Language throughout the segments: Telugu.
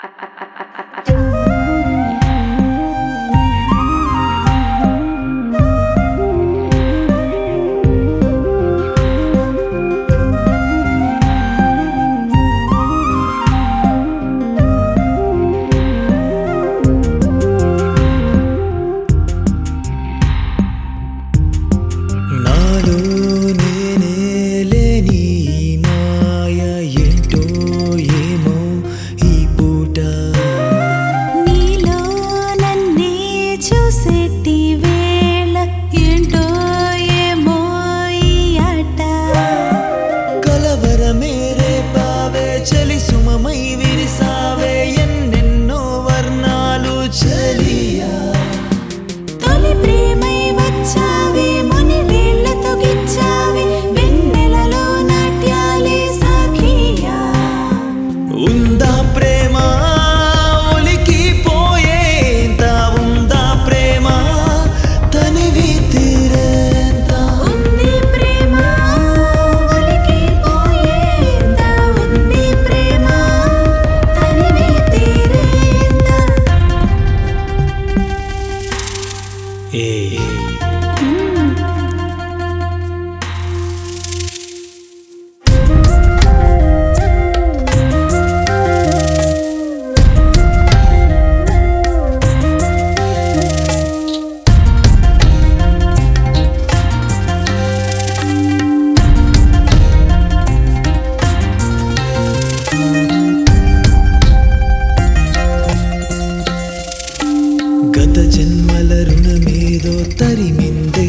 గత జన్మల రుణమేదో తరిమిందే,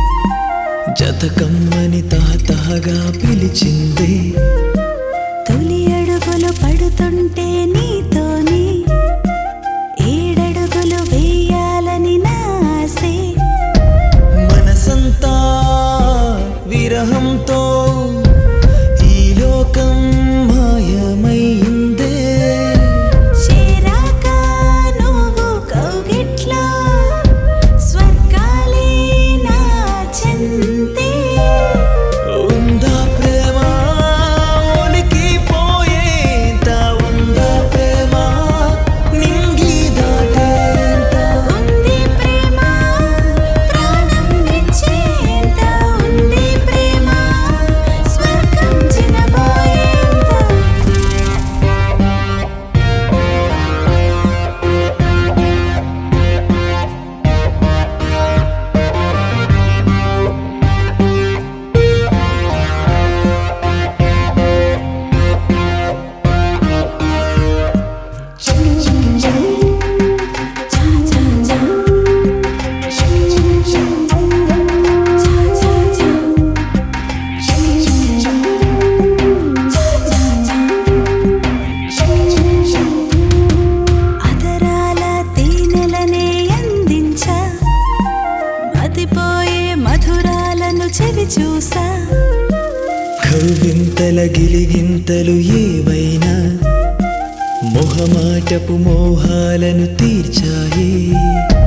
జతకమ్మని తహతహగా పిలిచిందే. తొలి అడుగులు పడుతుంటే నీతోని ఏడడుగులు వేయాలని నా ఆసే. మనసంతా విరహంతో ఈ లోకం మాయమైందే. చేరాక నువ్వు కౌగిట్లో స్వర్గాలే నా చెంతే. ఉందా ప్రేమ ఒలికిపోయేంత, ఉందా ప్రేమ నింగి దాటేంత. ఉంది ప్రేమ ప్రాణం ఇచ్చేంత, ఉంది ప్రేమ స్వర్గం చినబోయేంత. అదరాల తేనెలనే అందించా, మతిపోయే మధురాలను చెవి చూసా. కవ్వింతల గిలిగింతలు ఏవైనా మొహమాటపు మోహాలను తీర్చాయే.